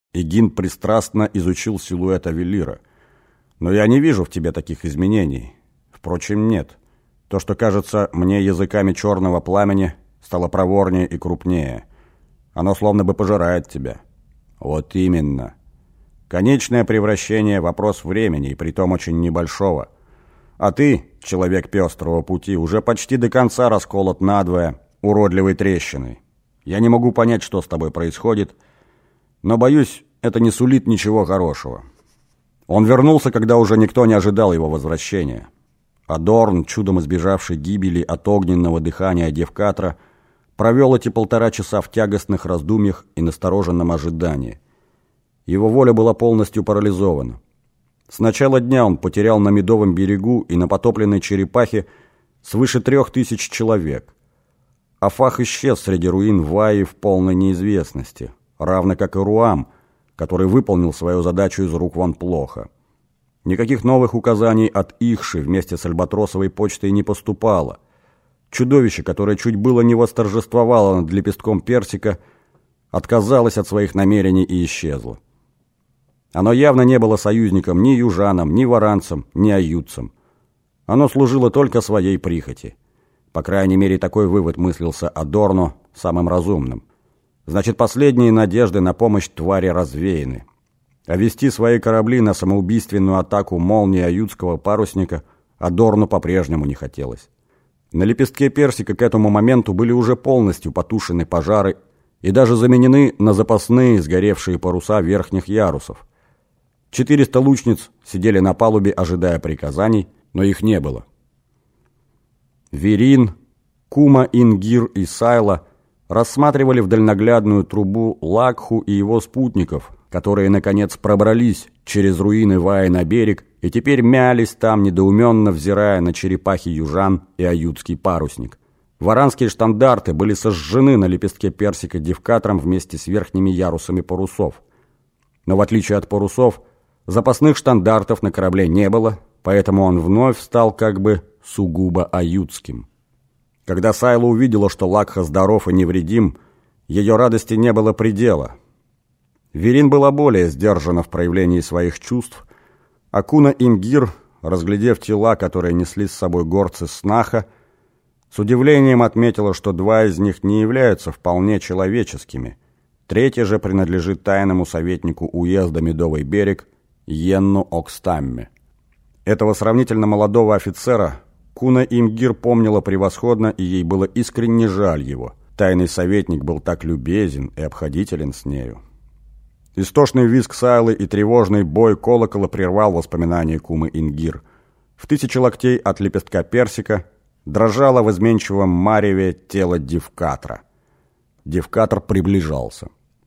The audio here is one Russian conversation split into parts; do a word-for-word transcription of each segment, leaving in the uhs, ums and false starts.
Игин пристрастно изучил силуэт Авелира. «Но я не вижу в тебе таких изменений. Впрочем, нет. То, что кажется мне языками черного пламени, стало проворнее и крупнее. Оно словно бы пожирает тебя». «Вот именно. Конечное превращение – вопрос времени, и притом очень небольшого. А ты, человек пестрого пути, уже почти до конца расколот надвое уродливой трещиной. Я не могу понять, что с тобой происходит, но, боюсь, это не сулит ничего хорошего». Он вернулся, когда уже никто не ожидал его возвращения. Адорн, чудом избежавший гибели от огненного дыхания Девкатра, провел эти полтора часа в тягостных раздумьях и настороженном ожидании. Его воля была полностью парализована. С начала дня он потерял на Медовом берегу и на потопленной черепахе свыше трех тысяч человек. Афах исчез среди руин Ваи в полной неизвестности, равно как и Руам, который выполнил свою задачу из рук вон плохо. Никаких новых указаний от Ихши вместе с Альбатросовой почтой не поступало. Чудовище, которое чуть было не восторжествовало над лепестком персика, отказалось от своих намерений и исчезло. Оно явно не было союзником ни южанам, ни варанцам, ни аютцам. Оно служило только своей прихоти. По крайней мере, такой вывод мыслился Адорно самым разумным. Значит, последние надежды на помощь твари развеяны. А вести свои корабли на самоубийственную атаку молнии аютского парусника Адорно по-прежнему не хотелось. На лепестке персика к этому моменту были уже полностью потушены пожары и даже заменены на запасные сгоревшие паруса верхних ярусов. Четыреста лучниц сидели на палубе, ожидая приказаний, но их не было. Верин, Кума, Ингир и Сайла рассматривали в дальноглядную трубу Лакху и его спутников, которые, наконец, пробрались через руины Ваи на берег и теперь мялись там, недоуменно взирая на черепахи южан и аютский парусник. Варанские штандарты были сожжены на лепестке персика Девкатром вместе с верхними ярусами парусов. Но в отличие от парусов, запасных штандартов на корабле не было, поэтому он вновь стал как бы сугубо аютским. Когда Сайла увидела, что Лакха здоров и невредим, ее радости не было предела. Верин была более сдержана в проявлении своих чувств, а Куна Ингир, разглядев тела, которые несли с собой горцы Снаха, с удивлением отметила, что два из них не являются вполне человеческими. Третий же принадлежит тайному советнику уезда Медовый берег Йенну Окстамме. Этого сравнительно молодого офицера Куна Ингир помнила превосходно, и ей было искренне жаль его. Тайный советник был так любезен и обходителен с нею. Истошный визг Сайлы и тревожный бой колокола прервал воспоминания Кумы Ингир. В тысячи локтей от лепестка персика дрожало в изменчивом мареве тело Девкатра. Девкатр приближался.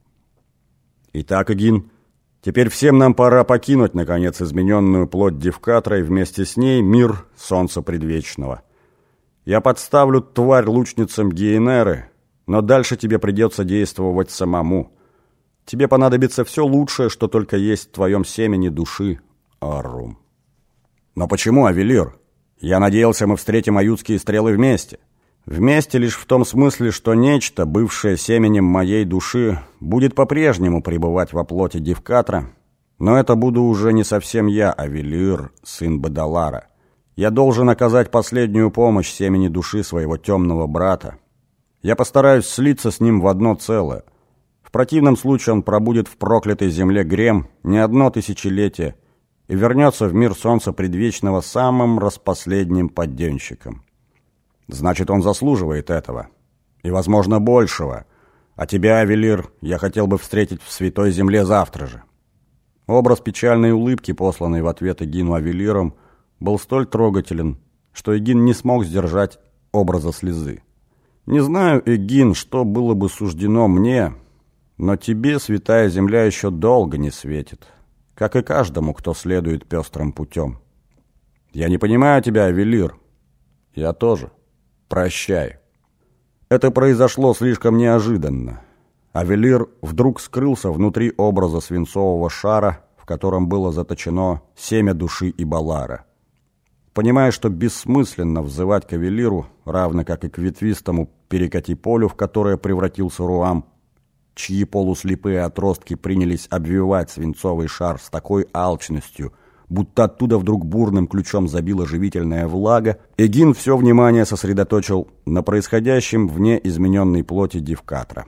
«Итак, Игин, теперь всем нам пора покинуть, наконец, измененную плоть Девкатра и вместе с ней мир Солнца Предвечного. Я подставлю тварь лучницам Гиенеры, но дальше тебе придется действовать самому. Тебе понадобится все лучшее, что только есть в твоем семени души, Аррум». «Но почему, Авелир? Я надеялся, мы встретим аютские стрелы вместе». «Вместе лишь в том смысле, что нечто, бывшее семенем моей души, будет по-прежнему пребывать во плоти Девкатра, но это буду уже не совсем я, Авелир, сын Бадалара. Я должен оказать последнюю помощь семени души своего темного брата. Я постараюсь слиться с ним в одно целое. В противном случае он пробудет в проклятой земле Грем не одно тысячелетие и вернется в мир Солнца Предвечного самым распоследним подденщиком. Значит, он заслуживает этого. И, возможно, большего. А тебя, Авелир, я хотел бы встретить в Святой Земле завтра же». Образ печальной улыбки, посланный в ответ Игину Авелиром, был столь трогателен, что Игин не смог сдержать образа слезы. «Не знаю, Игин, что было бы суждено мне, но тебе Святая Земля еще долго не светит, как и каждому, кто следует пестрым путем. Я не понимаю тебя, Авелир». «Я тоже. Прощай». Это произошло слишком неожиданно. Авелир вдруг скрылся внутри образа свинцового шара, в котором было заточено семя души Ибалара. Понимая, что бессмысленно взывать к Авелиру, равно как и к ветвистому перекати-полю, в которое превратился Руам, чьи полуслепые отростки принялись обвивать свинцовый шар с такой алчностью, будто оттуда вдруг бурным ключом забила живительная влага, Эгин все внимание сосредоточил на происходящем вне измененной плоти Девкатра.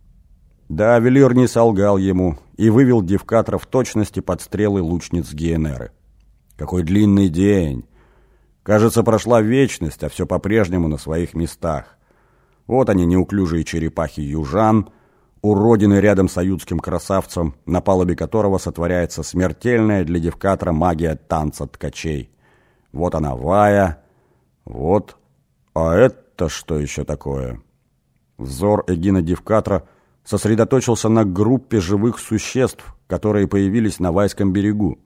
Да, Авелир не солгал ему и вывел Девкатра в точности под стрелы лучниц Гиенеры. Какой длинный день! Кажется, прошла вечность, а все по-прежнему на своих местах. Вот они, неуклюжие черепахи южан, уродины рядом с аютским красавцем, на палубе которого сотворяется смертельная для Девкатра магия танца ткачей. Вот она, Вая, вот... А это что еще такое? Взор Эгина Девкатра сосредоточился на группе живых существ, которые появились на Вайском берегу.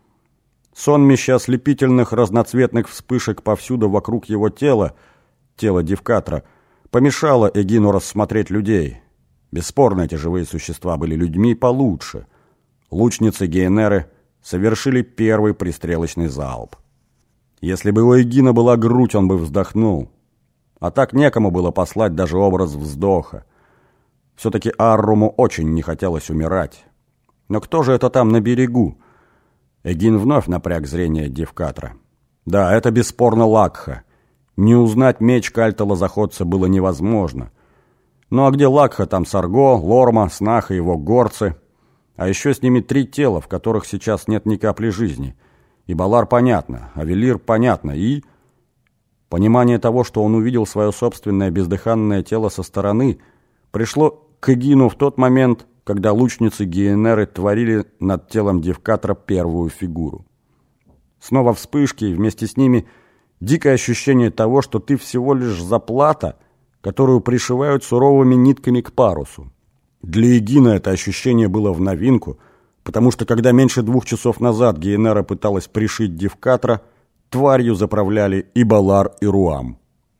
Сонмище ослепительных разноцветных вспышек повсюду вокруг его тела, тела Девкатра, помешало Эгину рассмотреть людей. Бесспорно, эти живые существа были людьми получше. Лучницы Гиенеры совершили первый пристрелочный залп. Если бы у Эгина была грудь, он бы вздохнул. А так некому было послать даже образ вздоха. Все-таки Арруму очень не хотелось умирать. Но кто же это там на берегу? Эгин вновь напряг зрение Девкатра. Да, это бесспорно Лакха. Не узнать меч Кальта-Лозаходца было невозможно. Ну а где Лакха, там Сарго, Лорма, Снах и его горцы. А еще с ними три тела, в которых сейчас нет ни капли жизни. И Балар понятно, Авелир понятно, и... Понимание того, что он увидел свое собственное бездыханное тело со стороны, пришло к Эгину в тот момент, когда лучницы Гиенеры творили над телом Девкатра первую фигуру. Снова вспышки, и вместе с ними дикое ощущение того, что ты всего лишь заплата, которую пришивают суровыми нитками к парусу. Для Эгина это ощущение было в новинку, потому что когда меньше двух часов назад Гиенера пыталась пришить Девкатра, тварью заправляли и Балар, и Руам.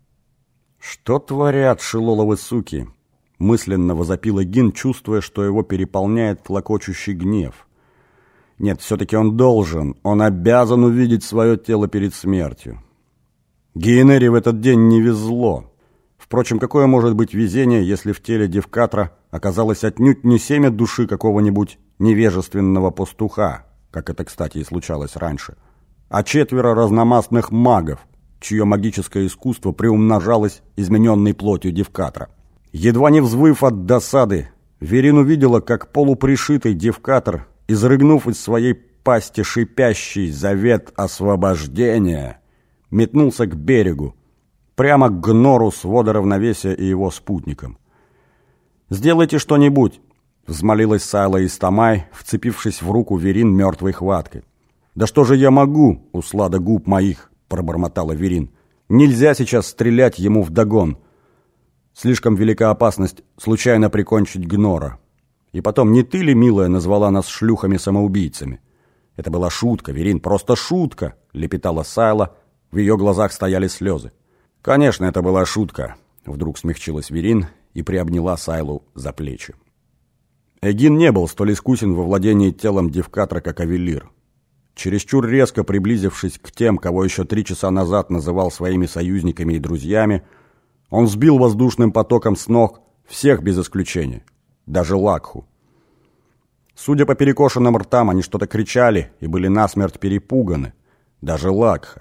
«Что творят шилоловы суки?» — мысленно возопил Эгин, чувствуя, что его переполняет клокочущий гнев. Нет, все-таки он должен, он обязан увидеть свое тело перед смертью. Гиенере в этот день не везло. Впрочем, какое может быть везение, если в теле Девкатра оказалось отнюдь не семя души какого-нибудь невежественного пастуха, как это, кстати, и случалось раньше, а четверо разномастных магов, чье магическое искусство приумножалось измененной плотью Девкатра. Едва не взвыв от досады, Верин увидела, как полупришитый Девкатр, изрыгнув из своей пасти шипящий завет освобождения, метнулся к берегу, прямо к Гнору с водоравновесия и его спутникам. «Сделайте что-нибудь!» — взмолилась Сайла Истамай, вцепившись в руку Верин мертвой хваткой. «Да что же я могу, услада губ моих!» — пробормотала Верин. «Нельзя сейчас стрелять ему вдогон. Слишком велика опасность случайно прикончить Гнора. И потом, не ты ли, милая, назвала нас шлюхами-самоубийцами?» «Это была шутка, Верин, просто шутка!» — лепетала Сайла, в ее глазах стояли слезы. «Конечно, это была шутка!» — вдруг смягчилась Верин и приобняла Сайлу за плечи. Эгин не был столь искусен во владении телом Девкатра, как Авелир. Чересчур резко приблизившись к тем, кого еще три часа назад называл своими союзниками и друзьями, он сбил воздушным потоком с ног всех без исключения, даже Лакху. Судя по перекошенным ртам, они что-то кричали и были насмерть перепуганы, даже Лакха.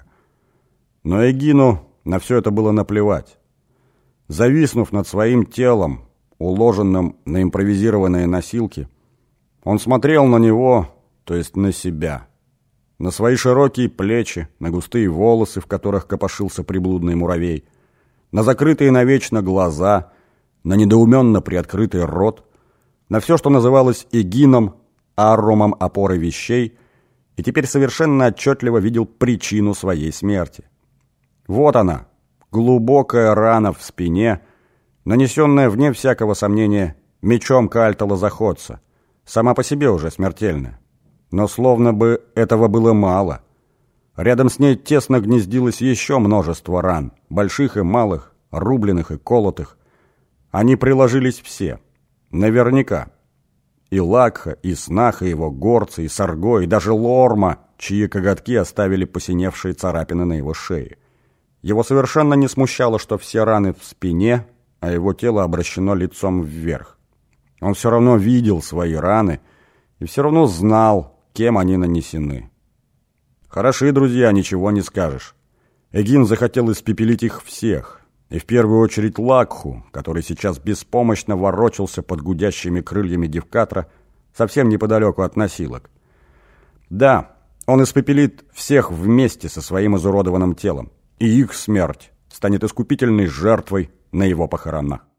Но Эгину на все это было наплевать. Зависнув над своим телом, уложенным на импровизированные носилки, он смотрел на него, то есть на себя, на свои широкие плечи, на густые волосы, в которых копошился приблудный муравей, на закрытые навечно глаза, на недоуменно приоткрытый рот, на все, что называлось Эгином, Аррумом опоры вещей, и теперь совершенно отчетливо видел причину своей смерти. Вот она, глубокая рана в спине, нанесенная, вне всякого сомнения, мечом Кальта-Лозаходца, сама по себе уже смертельная. Но словно бы этого было мало. Рядом с ней тесно гнездилось еще множество ран, больших и малых, рубленых и колотых. Они приложились все, наверняка. И Лакха, и Снах, и его горцы, и Сарго, и даже Лорма, чьи коготки оставили посиневшие царапины на его шее. Его совершенно не смущало, что все раны в спине, а его тело обращено лицом вверх. Он все равно видел свои раны и все равно знал, кем они нанесены. Хороши друзья, ничего не скажешь. Эгин захотел испепелить их всех, и в первую очередь Лакху, который сейчас беспомощно ворочался под гудящими крыльями Девкатра, совсем неподалеку от носилок. Да, он испепелит всех вместе со своим изуродованным телом, и их смерть станет искупительной жертвой на его похоронах.